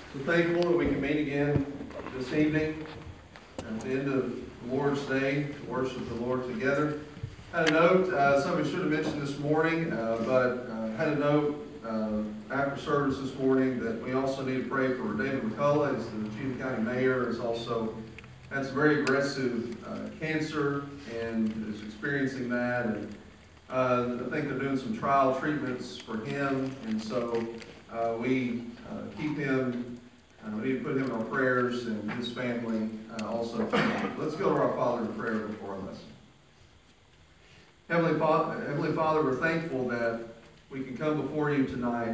So thankful that we can meet again this evening at the end of the Lord's Day to worship the Lord together. Had a note, somebody should have mentioned this morning, but had a note after service this morning that we also need to pray for David McCullough, as the Cheatham County Mayor, has also had some very aggressive cancer and is experiencing that. And I think they're doing some trial treatments for him, and so we keep him. We need to put him in our prayers and his family also. Let's go to our Father in prayer before our lesson. Heavenly Father, we're thankful that we can come before you tonight,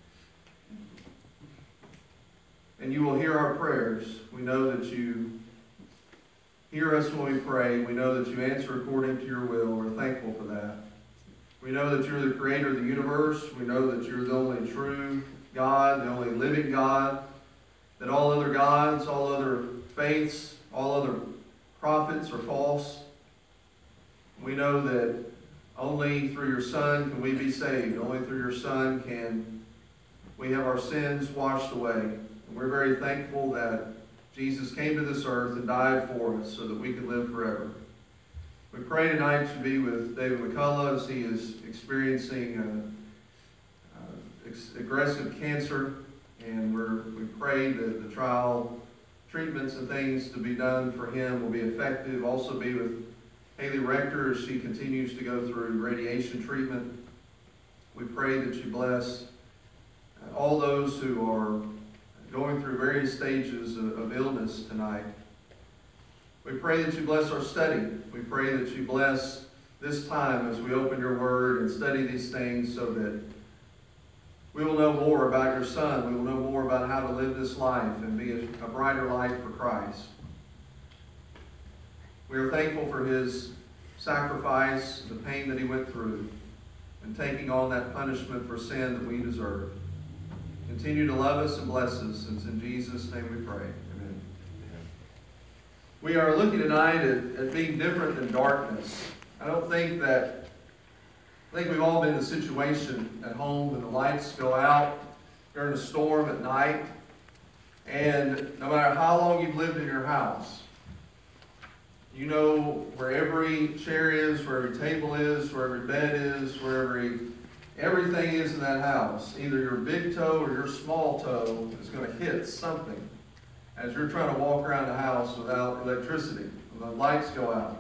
and you will hear our prayers. We know that you hear us when we pray. We know that you answer according to your will. We're thankful for that. We know that you're the creator of the universe. We know that you're the only true God, the only living God, that all other gods, all other faiths, all other prophets are false. We know that only through your Son can we be saved. Only through your Son can we have our sins washed away. And we're very thankful that Jesus came to this earth and died for us so that we could live forever. We pray tonight to be with David McCullough as he is experiencing aggressive cancer. And we pray that the trial treatments and things to be done for him will be effective. Also be with Haley Rector as she continues to go through radiation treatment. We pray that you bless all those who are going through various stages of illness tonight. We pray that you bless our study. We pray that you bless this time as we open your word and study these things so that we will know more about your Son. We will know more about how to live this life and be a brighter light for Christ. We are thankful for his sacrifice, the pain that he went through, and taking on that punishment for sin that we deserve. Continue to love us and bless us. It's in Jesus' name we pray. Amen. We are looking tonight at being different than darkness. I think we've all been in a situation at home when the lights go out during a storm at night, and no matter how long you've lived in your house, you know where every chair is, where every table is, where every bed is, where everything is in that house. Either your big toe or your small toe is going to hit something as you're trying to walk around the house without electricity, when the lights go out.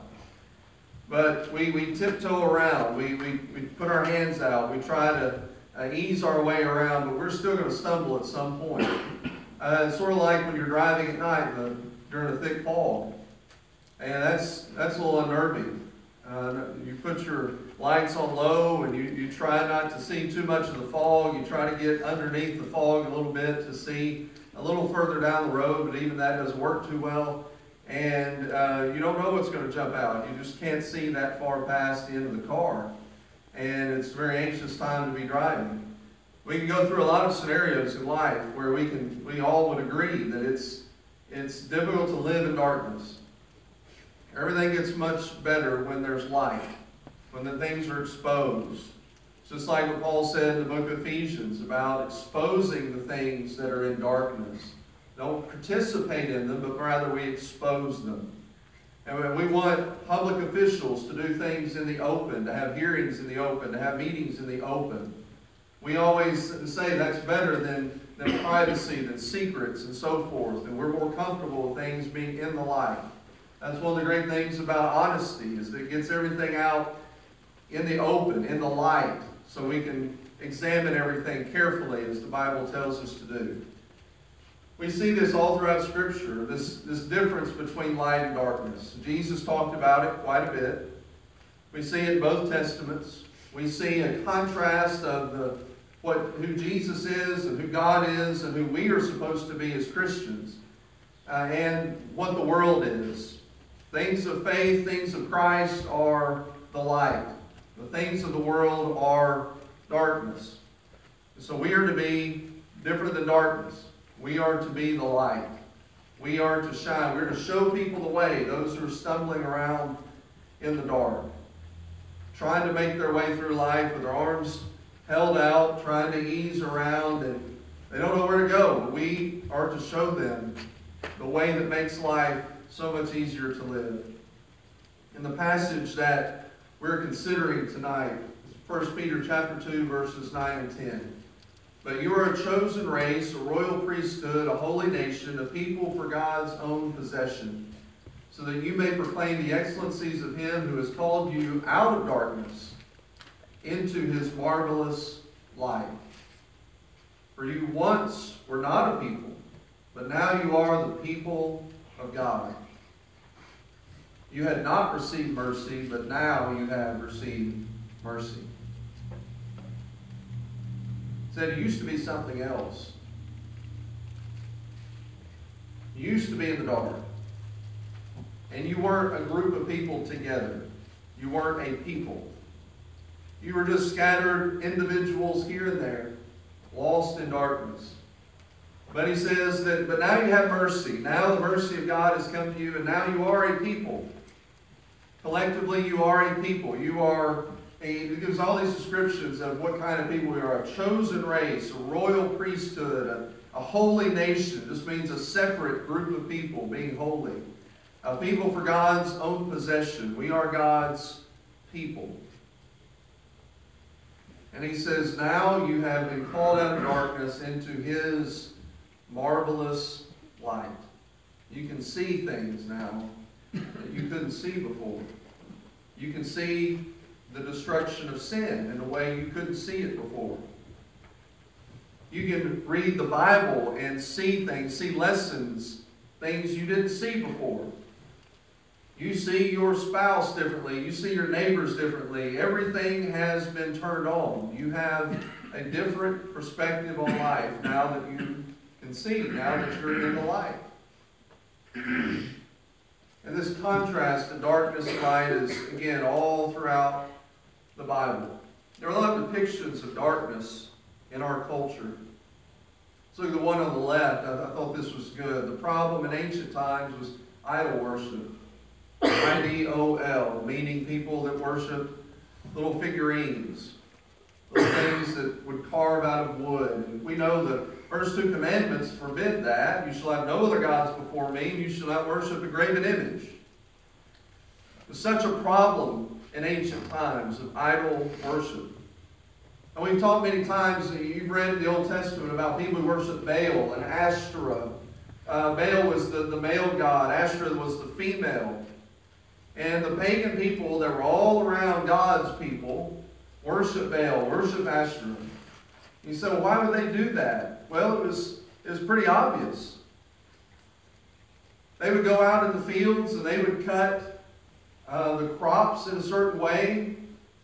But we tiptoe around, we put our hands out, we try to ease our way around, but we're still going to stumble at some point. It's sort of like when you're driving at night during a thick fog. And that's a little unnerving. You put your lights on low and you try not to see too much of the fog. You try to get underneath the fog a little bit to see a little further down the road, but even that doesn't work too well. And you don't know what's going to jump out. You just can't see that far past the end of the car. And it's a very anxious time to be driving. We can go through a lot of scenarios in life where we all would agree that it's difficult to live in darkness. Everything gets much better when there's light, when the things are exposed. It's just like what Paul said in the book of Ephesians about exposing the things that are in darkness. Don't participate in them, but rather we expose them. And we want public officials to do things in the open, to have hearings in the open, to have meetings in the open. We always say that's better than privacy, than secrets, and so forth. And we're more comfortable with things being in the light. That's one of the great things about honesty, is that it gets everything out in the open, in the light, so we can examine everything carefully, as the Bible tells us to do. We see this all throughout Scripture, this difference between light and darkness. Jesus talked about it quite a bit. We see it in both Testaments. We see a contrast of who Jesus is and who God is and who we are supposed to be as Christians, and what the world is. Things of faith, things of Christ are the light. The things of the world are darkness. So we are to be different than darkness. We are to be the light. We are to shine. We're to show people the way, those who are stumbling around in the dark, trying to make their way through life with their arms held out, trying to ease around, and they don't know where to go. We are to show them the way that makes life so much easier to live. In the passage that we're considering tonight, 1 Peter chapter 2, verses 9 and 10. But you are a chosen race, a royal priesthood, a holy nation, a people for God's own possession, so that you may proclaim the excellencies of him who has called you out of darkness into his marvelous light. For you once were not a people, but now you are the people of God. You had not received mercy, but now you have received mercy. It said it used to be something else. You used to be in the dark. And you weren't a group of people together. You weren't a people. You were just scattered individuals here and there, lost in darkness. But he says that, but now you have mercy. Now the mercy of God has come to you, and now you are a people. Collectively, you are a people. You are it gives all these descriptions of what kind of people we are. A chosen race, a royal priesthood, a holy nation. This means a separate group of people being holy. A people for God's own possession. We are God's people. And he says, now you have been called out of darkness into his marvelous light. You can see things now that you couldn't see before. You can see the destruction of sin in a way you couldn't see it before. You can read the Bible and see things, see lessons, things you didn't see before. You see your spouse differently. You see your neighbors differently. Everything has been turned on. You have a different perspective on life now that you can see, now that you're in the light. And this contrast of darkness and light is, again, all throughout the Bible. There are a lot of depictions of darkness in our culture. So the one on the left, I thought this was good. The problem in ancient times was idol worship. IDOL, meaning people that worship little figurines, little things that would carve out of wood. And we know the first two commandments forbid that. You shall have no other gods before me, and you shall not worship a graven image. There's such a problem in ancient times of idol worship. And we've talked many times, you've read the Old Testament about people who worship Baal and Ashtoreth. Baal was the male god, Ashtoreth was the female. And the pagan people that were all around God's people worship Baal, worship Ashtoreth. You say, well, why would they do that? Well, it was pretty obvious. They would go out in the fields and they would cut the crops in a certain way.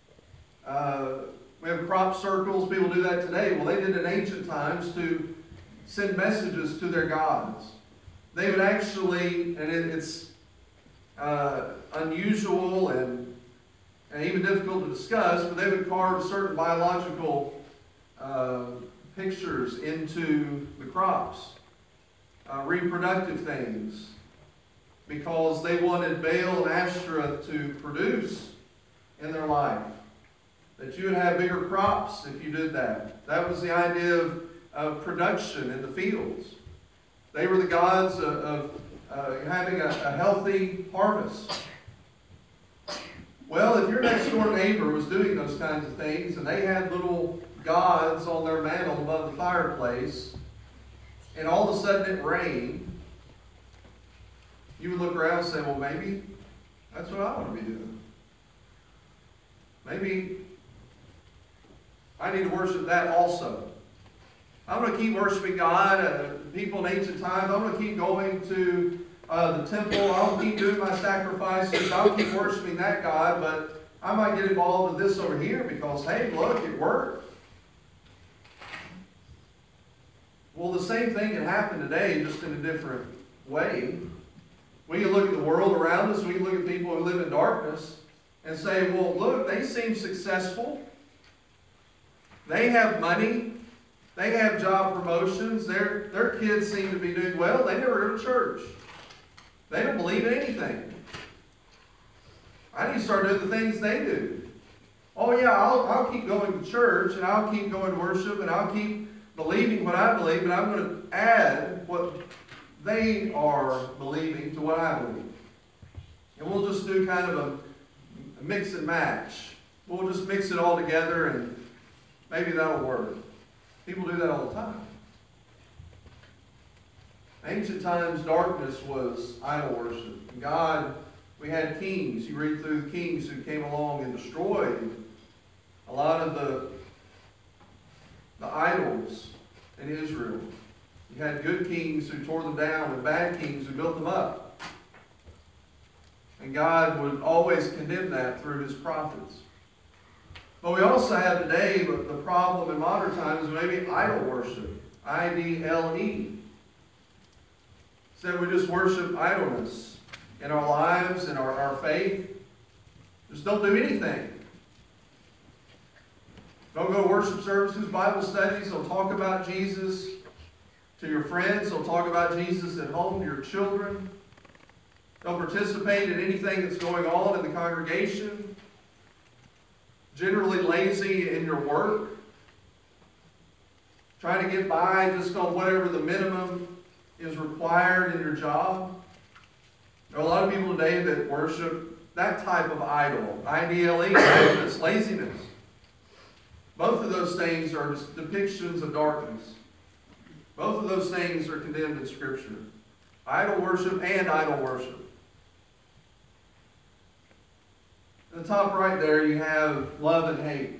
We have crop circles. People do that today. Well, they did in ancient times to send messages to their gods. They would actually, and it's unusual and even difficult to discuss, but they would carve certain biological pictures into the crops, reproductive things, because they wanted Baal and Ashtoreth to produce in their life. That you would have bigger crops if you did that. That was the idea of production in the fields. They were the gods of having a healthy harvest. Well, if your next door neighbor was doing those kinds of things and they had little gods on their mantle above the fireplace, and all of a sudden it rained, you would look around and say, well, maybe that's what I want to be doing. Maybe I need to worship that also. I'm going to keep worshiping God. People in ancient times, I'm going to keep going to the temple. I'll keep doing my sacrifices. I'll keep worshiping that God, but I might get involved in this over here because, hey, look, it worked. Well, the same thing can happen today, just in a different way. We can look at the world around us. We can look at people who live in darkness and say, well, look, they seem successful. They have money. They have job promotions. Their kids seem to be doing well. They never go to church. They don't believe in anything. I need to start doing the things they do. Oh yeah, I'll keep going to church, and I'll keep going to worship, and I'll keep believing what I believe, but I'm going to add what they are believing to what I believe. And we'll just do kind of a mix and match. We'll just mix it all together and maybe that'll work. People do that all the time. Ancient times, darkness was idol worship. And God, we had kings. You read through the kings who came along and destroyed a lot of the idols in Israel. You had good kings who tore them down and bad kings who built them up. And God would always condemn that through his prophets. But we also have today the problem in modern times, maybe idol worship. I-D-L-E. So we just worship idleness in our lives, in our faith. Just don't do anything. Don't go to worship services, Bible studies. Don't talk about Jesus to your friends. Don't talk about Jesus at home to your children. Don't participate in anything that's going on in the congregation. Generally lazy in your work. Trying to get by just on whatever the minimum is required in your job. There are a lot of people today that worship that type of idol. I-D-L-E, idleness, laziness. Both of those things are just depictions of darkness. Both of those things are condemned in Scripture. Idol worship and idol worship. In the top right there, you have love and hate.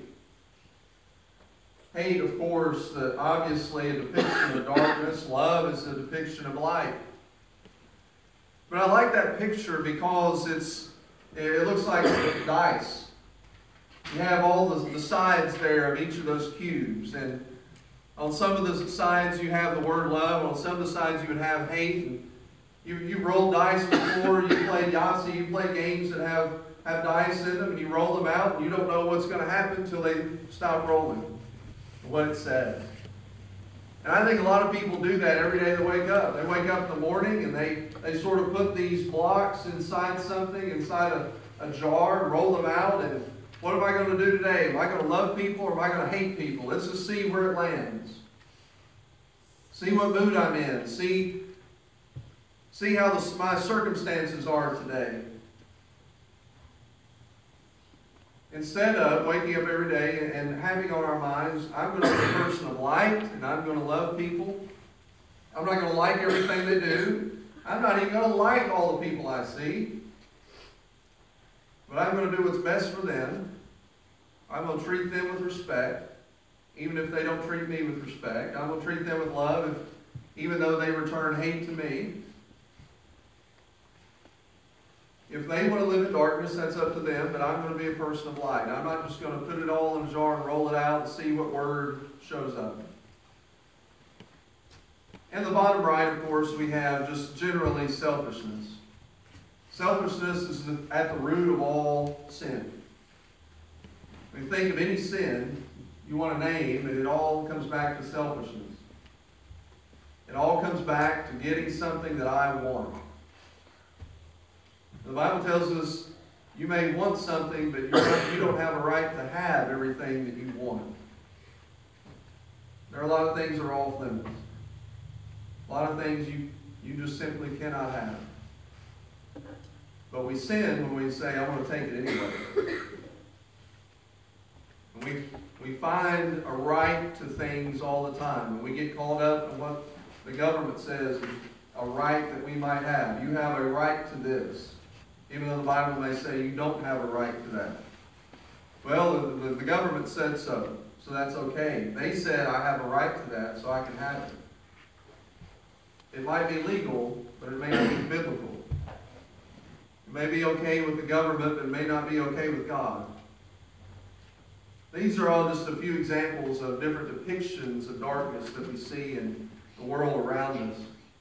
Hate, of course, obviously a depiction of darkness. Love is a depiction of light. But I like that picture because it looks like dice. You have all the sides there of each of those cubes. And on some of the sides you have the word love. On some of the sides you would have hate. And you've rolled dice before. You played Yahtzee. You play games that have dice in them. And you roll them out. And you don't know what's going to happen until they stop rolling. What it says. And I think a lot of people do that every day they wake up. They wake up in the morning and they sort of put these blocks inside something, inside a jar, and roll them out. And what am I going to do today? Am I going to love people or am I going to hate people? Let's just see where it lands. See what mood I'm in. See how my circumstances are today. Instead of waking up every day and having on our minds, I'm going to be a person of light and I'm going to love people. I'm not going to like everything they do. I'm not even going to like all the people I see. But I'm going to do what's best for them. I'm going to treat them with respect, even if they don't treat me with respect. I'm going to treat them with love, even though they return hate to me. If they want to live in darkness, that's up to them, but I'm going to be a person of light. I'm not just going to put it all in a jar and roll it out and see what word shows up. And the bottom right, of course, we have just generally selfishness. Selfishness is at the root of all sin. When you think of any sin you want to name, and it all comes back to selfishness. It all comes back to getting something that I want. The Bible tells us you may want something, but you don't have a right to have everything that you want. There are a lot of things that are off limits. A lot of things you just simply cannot have. But we sin when we say, I want to take it anyway. And we find a right to things all the time. And we get caught up in what the government says is a right that we might have. You have a right to this. Even though the Bible may say you don't have a right to that. Well, the government said so that's okay. They said I have a right to that, so I can have it. It might be legal, but it may not be biblical. It may be okay with the government, but it may not be okay with God. These are all just a few examples of different depictions of darkness that we see in the world around us.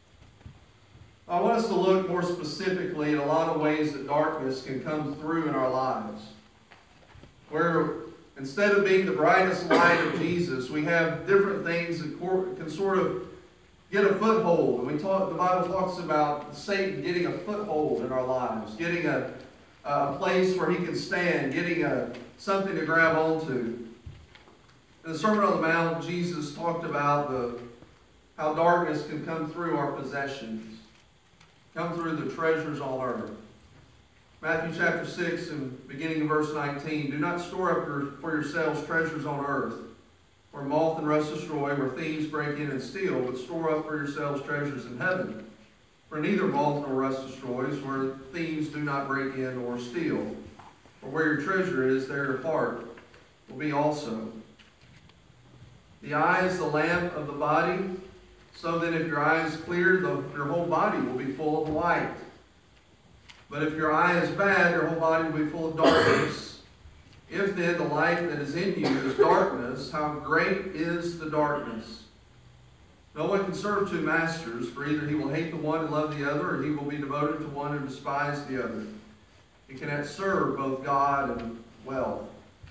I want us to look more specifically at a lot of ways that darkness can come through in our lives. Where instead of being the brightest light of Jesus, we have different things that can sort of get a foothold. And the Bible talks about Satan getting a foothold in our lives, getting a place where he can stand, getting something to grab onto. In the Sermon on the Mount, Jesus talked about how darkness can come through our possessions, come through the treasures on earth. Matthew chapter 6 and beginning of verse 19, do not store up for yourselves treasures on earth, where moth and rust destroy, where thieves break in and steal, but store up for yourselves treasures in heaven, where neither moth nor rust destroys, where thieves do not break in or steal. For where your treasure is, there your heart will be also. The eye is the lamp of the body, so that if your eye is clear, your whole body will be full of light. But if your eye is bad, your whole body will be full of darkness. If then the light that is in you is darkness, how great is the darkness? No one can serve two masters, for either he will hate the one and love the other, or he will be devoted to one and despise the other. He cannot serve both God and wealth.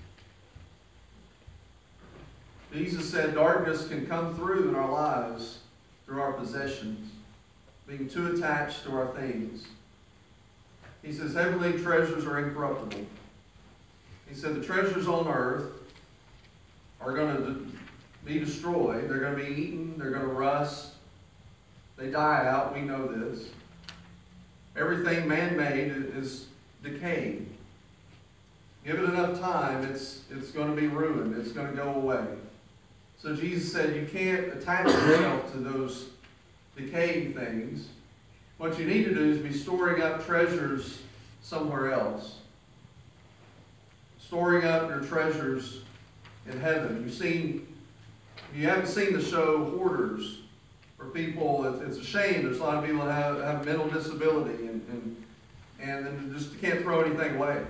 Jesus said darkness can come through in our lives through our possessions, being too attached to our things. He says heavenly treasures are incorruptible. He said the treasures on earth are going to be destroyed. They're going to be eaten. They're going to rust. They die out. We know this. Everything man-made is decaying. Give it enough time, it's going to be ruined. It's going to go away. So Jesus said you can't attach yourself to those decaying things. What you need to do is be storing up treasures somewhere else. Storing up your treasures in heaven. If you haven't seen the show Hoarders, where people, it's a shame, there's a lot of people that have mental disability and just can't throw anything away.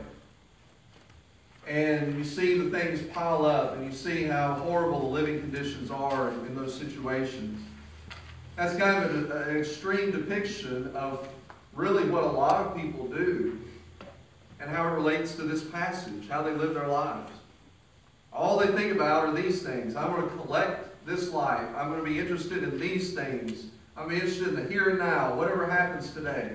And you see the things pile up, and you see how horrible the living conditions are in those situations. That's kind of an extreme depiction of really what a lot of people do and how it relates to this passage, how they live their lives. All they think about are these things. I'm going to collect this life. I'm going to be interested in these things. I'm going to be interested in the here and now, whatever happens today.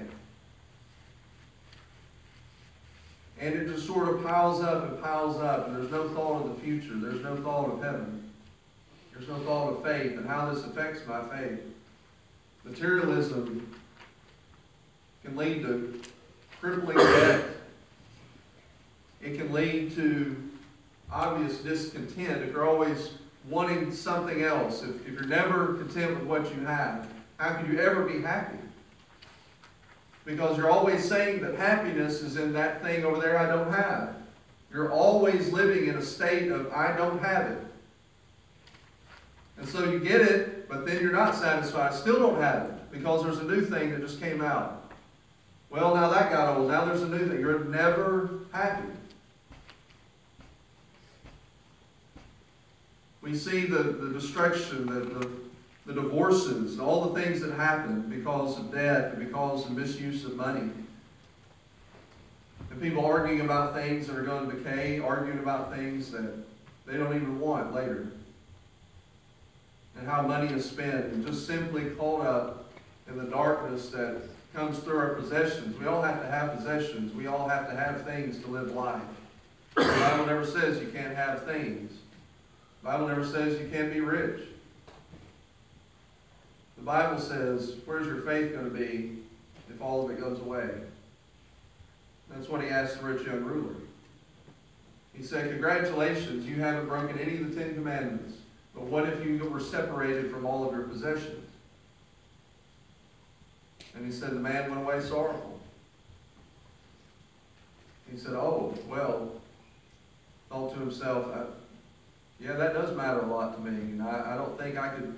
And it just sort of piles up, and there's no thought of the future. There's no thought of heaven. There's no thought of faith and how this affects my faith. Materialism can lead to crippling debt. It can lead to obvious discontent if you're always wanting something else. If you're never content with what you have, how can you ever be happy? Because you're always saying that happiness is in that thing over there I don't have. You're always living in a state of I don't have it. And so you get it, but then you're not satisfied. Still don't have it because there's a new thing that just came out. Well, now that got old. Now there's a new thing. You're never happy. We see the destruction, the divorces, all the things that happen because of debt and because of misuse of money. And people arguing about things that are going to decay, arguing about things that they don't even want later. And how money is spent and just simply caught up in the darkness that comes through our possessions. We all have to have possessions. We all have to have things to live life. The Bible never says you can't have things. The Bible never says you can't be rich. The Bible says, where's your faith going to be if all of it goes away? That's what he asked the rich young ruler. He said, congratulations, you haven't broken any of the 10 Commandments. But what if you were separated from all of your possessions? And he said, the man went away sorrowful. He said, oh, well, thought to himself, yeah, that does matter a lot to me. And I don't think I could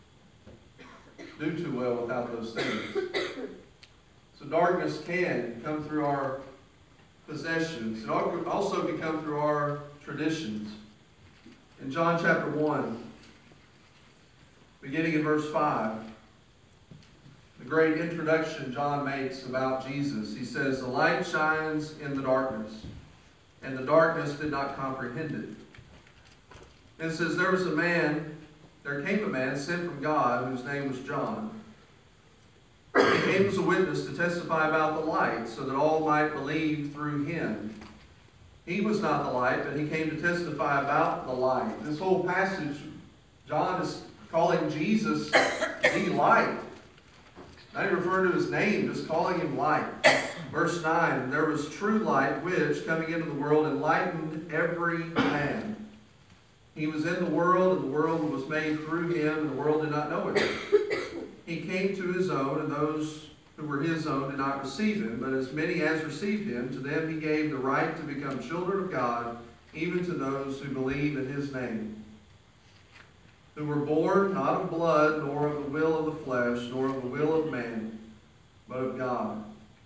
do too well without those things. So darkness can come through our possessions. It also can come through our traditions. In John chapter 1, beginning in verse 5, the great introduction John makes about Jesus, he says, the light shines in the darkness, and the darkness did not comprehend it. And it says, there came a man sent from God whose name was John. He came as a witness to testify about the light so that all might believe through him. He was not the light, but he came to testify about the light. This whole passage, John is calling Jesus the light. Not even referring to his name, just calling him light. Verse 9, there was true light, which, coming into the world, enlightened every man. He was in the world, and the world was made through him, and the world did not know him. He came to his own, and those who were his own did not receive him. But as many as received him, to them he gave the right to become children of God, even to those who believe in his name, who were born not of blood, nor of the will of the flesh, nor of the will of man, but of God.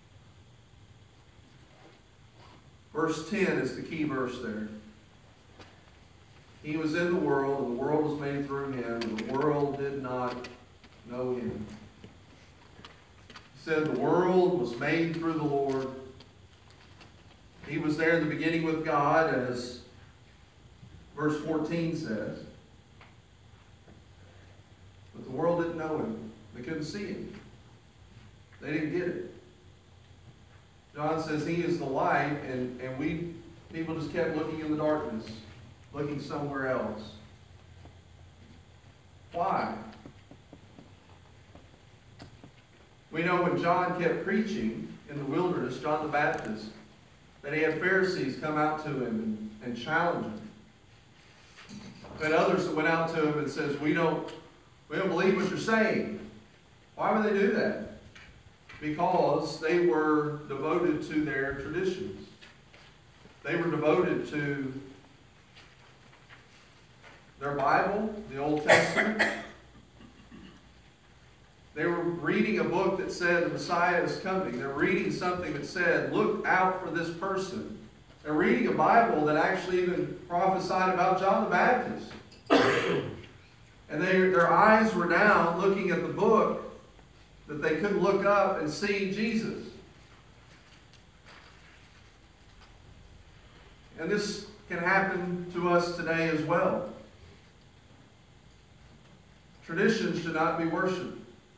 Verse 10 is the key verse there. He was in the world, and the world was made through him, and the world did not know him. He said the world was made through the Lord. He was there in the beginning with God, as verse 14 says. But the world didn't know him. They couldn't see him. They didn't get it. John says he is the light, and people just kept looking in the darkness, looking somewhere else. Why? We know when John kept preaching in the wilderness, John the Baptist, that he had Pharisees come out to him and challenge him. But others that went out to him and says, we don't believe what you're saying. Why would they do that? Because they were devoted to their traditions. They were devoted to their Bible, the Old Testament. They were reading a book that said the Messiah is coming. They're reading something that said, look out for this person. They're reading a Bible that actually even prophesied about John the Baptist. And their eyes were down looking at the book that they couldn't look up and see Jesus. And this can happen to us today as well. Traditions should not be worshipped.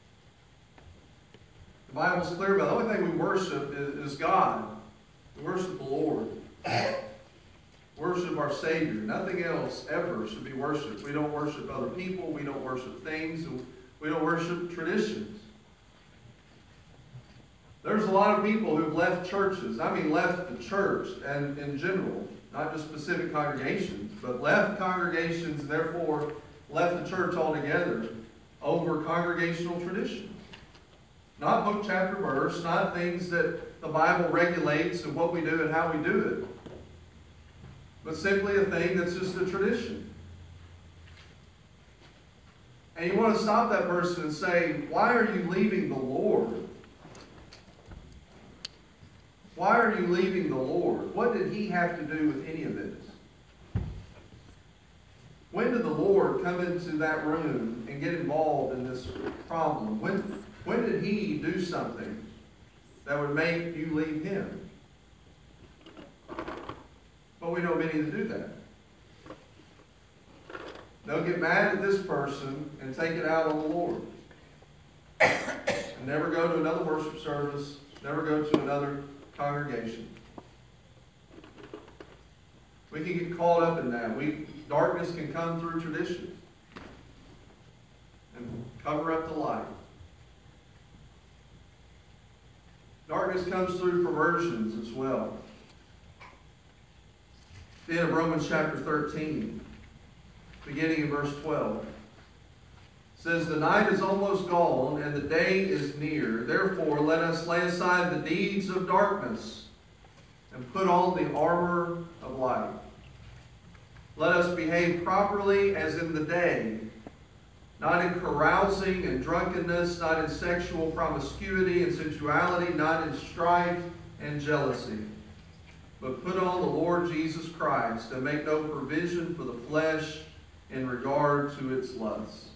The Bible's clear about it. The only thing we worship is God. We worship the Lord. Worship our Savior. Nothing else ever should be worshipped. We don't worship other people. We don't worship things. We don't worship traditions. There's a lot of people who've left churches. I mean left the church and in general. Not just specific congregations. But left congregations and therefore left the church altogether over congregational traditions. Not book, chapter, verse. Not things that the Bible regulates and what we do and how we do it. But simply a thing that's just a tradition. And you want to stop that person and say, why are you leaving the Lord? Why are you leaving the Lord? What did he have to do with any of this? When did the Lord come into that room and get involved in this problem? When did he do something that would make you leave him? But we know many that do that. They'll get mad at this person and take it out on the Lord. And never go to another worship service, never go to another congregation. We can get caught up in that. Darkness can come through tradition and cover up the light. Darkness comes through perversions as well. The end of Romans chapter 13, beginning in verse 12, says, the night is almost gone, and the day is near. Therefore, let us lay aside the deeds of darkness and put on the armor of light. Let us behave properly as in the day, not in carousing and drunkenness, not in sexual promiscuity and sensuality, not in strife and jealousy. But put on the Lord Jesus Christ and make no provision for the flesh in regard to its lusts.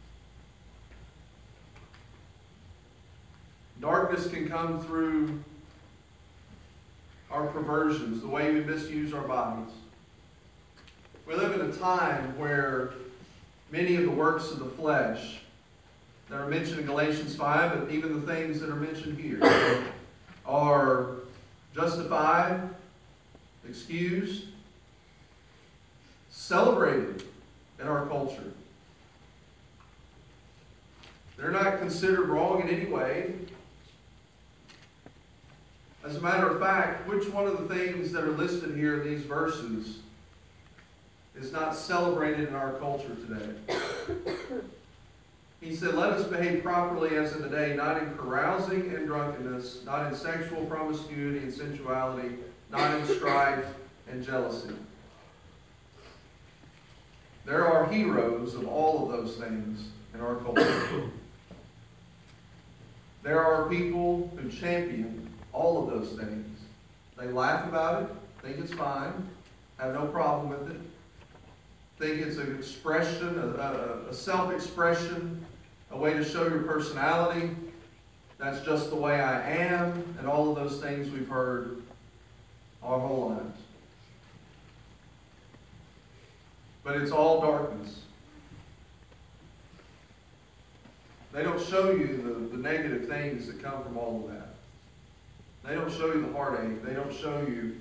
Darkness can come through our perversions, the way we misuse our bodies. We live in a time where many of the works of the flesh that are mentioned in Galatians 5, but even the things that are mentioned here, are justified excused, celebrated in our culture. They're not considered wrong in any way. As a matter of fact, which one of the things that are listed here in these verses is not celebrated in our culture today? He said, let us behave properly as in the day, not in carousing and drunkenness, not in sexual promiscuity and sensuality, not in strife and jealousy. There are heroes of all of those things in our culture. There are people who champion all of those things. They laugh about it, think it's fine, have no problem with it, think it's an expression, a self-expression, a way to show your personality. That's just the way I am, and all of those things we've heard our whole lives. But it's all darkness. They don't show you the negative things that come from all of that. They don't show you the heartache. They don't show you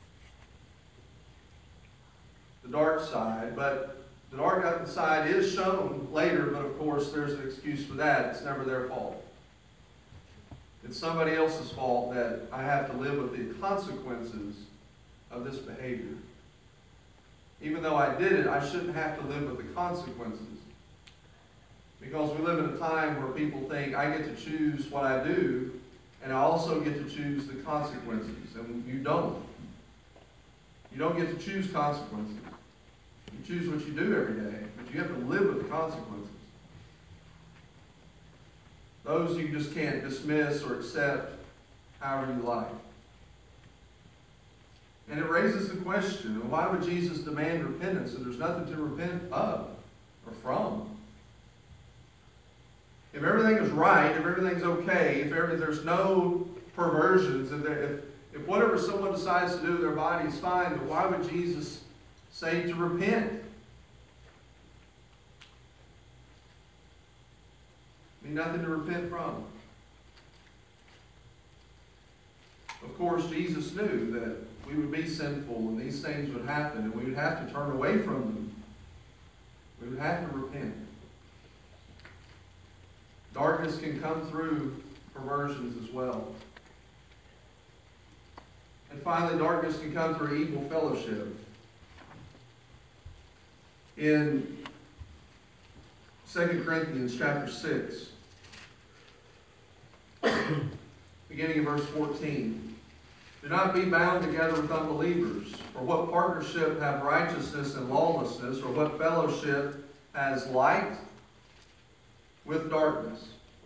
the dark side. But the dark side is shown later, but of course there's an excuse for that. It's never their fault. It's somebody else's fault that I have to live with the consequences of this behavior. Even though I did it, I shouldn't have to live with the consequences. Because we live in a time where people think I get to choose what I do, and I also get to choose the consequences. And you don't. You don't get to choose consequences. You choose what you do every day, but you have to live with the consequences. Those you just can't dismiss or accept however you like. And it raises the question, why would Jesus demand repentance if there's nothing to repent of or from? If everything is right, if everything's okay, if there's no perversions, if whatever someone decides to do with their body is fine, then why would Jesus say to repent? I mean, nothing to repent from. Of course, Jesus knew that we would be sinful and these things would happen and we would have to turn away from them. We would have to repent. Darkness can come through perversions as well. And finally, darkness can come through evil fellowship. In 2 Corinthians chapter 6, beginning in verse 14. Do not be bound together with unbelievers. For what partnership have righteousness and lawlessness, or what fellowship has light with darkness?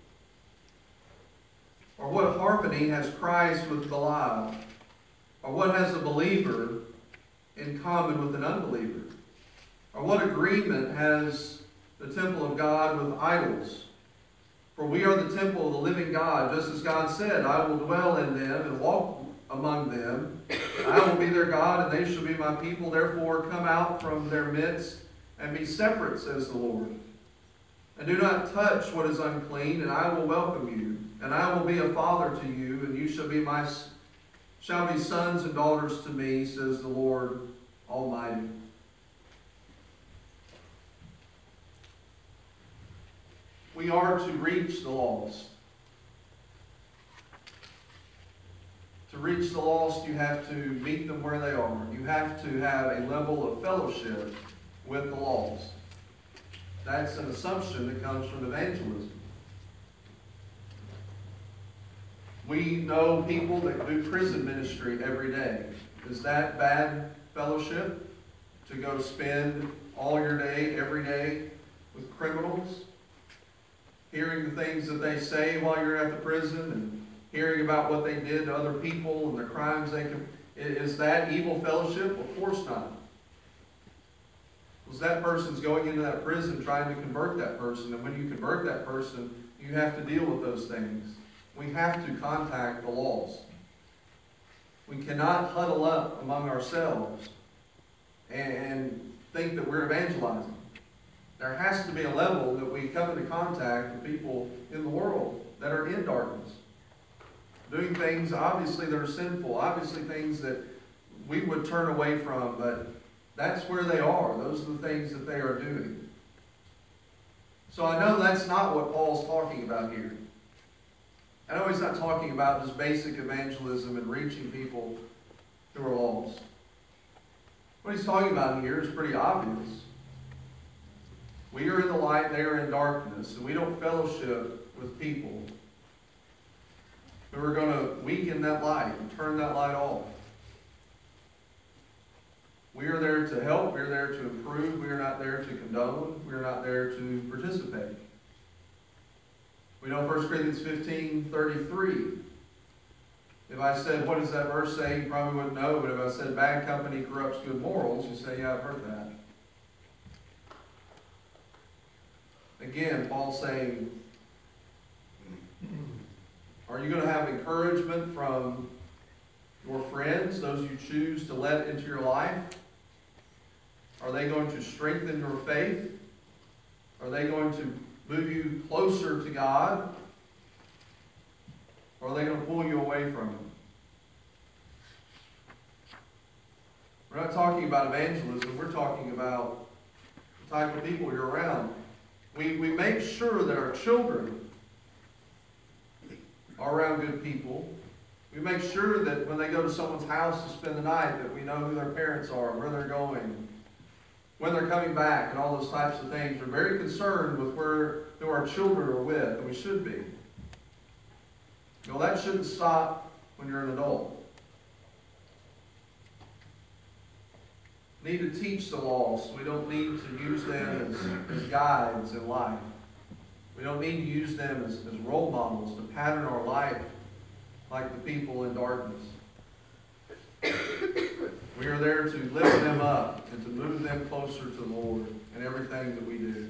Or what harmony has Christ with Belial? Or what has a believer in common with an unbeliever? Or what agreement has the temple of God with idols? For we are the temple of the living God, just as God said, I will dwell in them and walk among them. I will be their God, and they shall be my people. Therefore come out from their midst and be separate, says the Lord. And do not touch what is unclean, and I will welcome you. And I will be a father to you, and you shall be sons and daughters to me, says the Lord Almighty. We are to reach the lost. To reach the lost, you have to meet them where they are. You have to have a level of fellowship with the lost. That's an assumption that comes from evangelism. We know people that do prison ministry every day. Is that bad fellowship? To go spend all your day, every day, with criminals? Hearing the things that they say while you're at the prison and hearing about what they did to other people and the crimes they commit. Is that evil fellowship? Of course not. Because that person's going into that prison trying to convert that person. And when you convert that person, you have to deal with those things. We have to contact the lost. We cannot huddle up among ourselves and think that we're evangelizing. There has to be a level that we come into contact with people in the world that are in darkness. Doing things, obviously, that are sinful. Obviously, things that we would turn away from, but that's where they are. Those are the things that they are doing. So I know that's not what Paul's talking about here. I know he's not talking about just basic evangelism and reaching people who are lost. What he's talking about here is pretty obvious. We are in the light, they are in darkness, and we don't fellowship with people who are going to weaken that light and turn that light off. We are there to help, we are there to improve, we are not there to condone, we are not there to participate. We know 1 Corinthians 15:33. If I said, what does that verse say? You probably wouldn't know, but if I said bad company corrupts good morals, you say, yeah, I've heard that. Again, Paul's saying, are you going to have encouragement from your friends, those you choose to let into your life? Are they going to strengthen your faith? Are they going to move you closer to God? Or are they going to pull you away from Him? We're not talking about evangelism. We're talking about the type of people you're around. We make sure that our children are around good people. We make sure that when they go to someone's house to spend the night, that we know who their parents are, where they're going, when they're coming back, and all those types of things. We're very concerned with who our children are with, and we should be. Well, that shouldn't stop when you're an adult. We need to teach the lost. We don't need to use them as guides in life. We don't need to use them as role models to pattern our life like the people in darkness. We are there to lift them up and to move them closer to the Lord in everything that we do.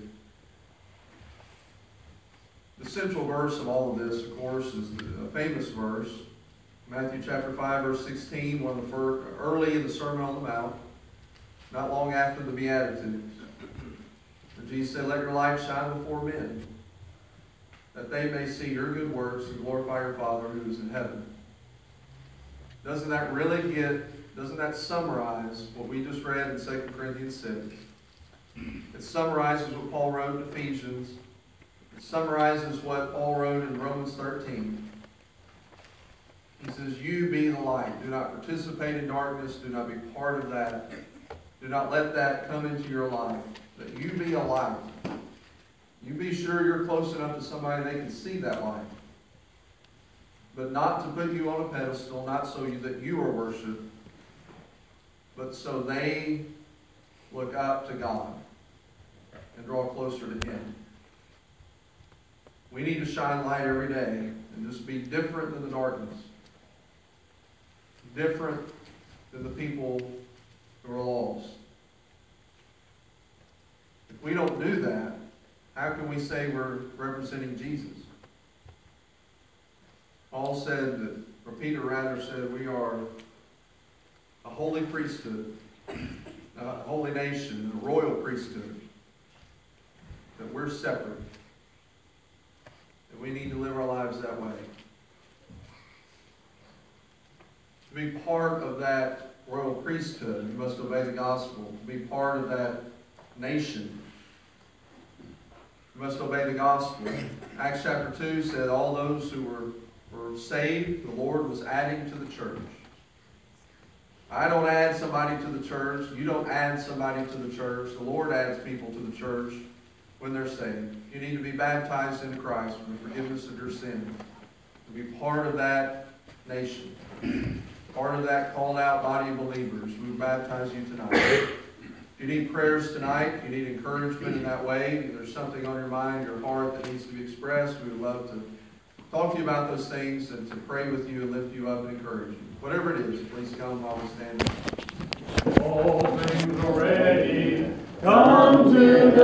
The central verse of all of this, of course, is a famous verse, Matthew chapter 5, verse 16, one of the first, early in the Sermon on the Mount, not long after the Beatitudes. Where Jesus said, let your light shine before men, that they may see your good works and glorify your Father who is in heaven. Doesn't that summarize what we just read in 2 Corinthians 6? It summarizes what Paul wrote in Ephesians. It summarizes what Paul wrote in Romans 13. He says, you be the light. Do not participate in darkness. Do not be part of that. Do not let that come into your life. That you be a light. You be sure you're close enough to somebody they can see that light. But not to put you on a pedestal, not so that you are worshipped, but so they look up to God and draw closer to Him. We need to shine light every day and just be different than the darkness. Different than the people who are lost. If we don't do that, how can we say we're representing Jesus? Paul said that, or Peter rather said, we are a holy priesthood, a holy nation, a royal priesthood. That we're separate. And we need to live our lives that way. To be part of that royal priesthood, you must obey the gospel. To be part of that nation, you must obey the gospel. Acts chapter 2 said all those who were saved, the Lord was adding to the church. I don't add somebody to the church. You don't add somebody to the church. The Lord adds people to the church when they're saved. You need to be baptized into Christ for the forgiveness of your sins. To be part of that nation. Part of that called out body of believers. We baptize you tonight. If you need prayers tonight, if you need encouragement in that way, if there's something on your mind, your heart that needs to be expressed, we would love to talk to you about those things and to pray with you and lift you up and encourage you. Whatever it is, please come while we stand. All things are ready. Come to the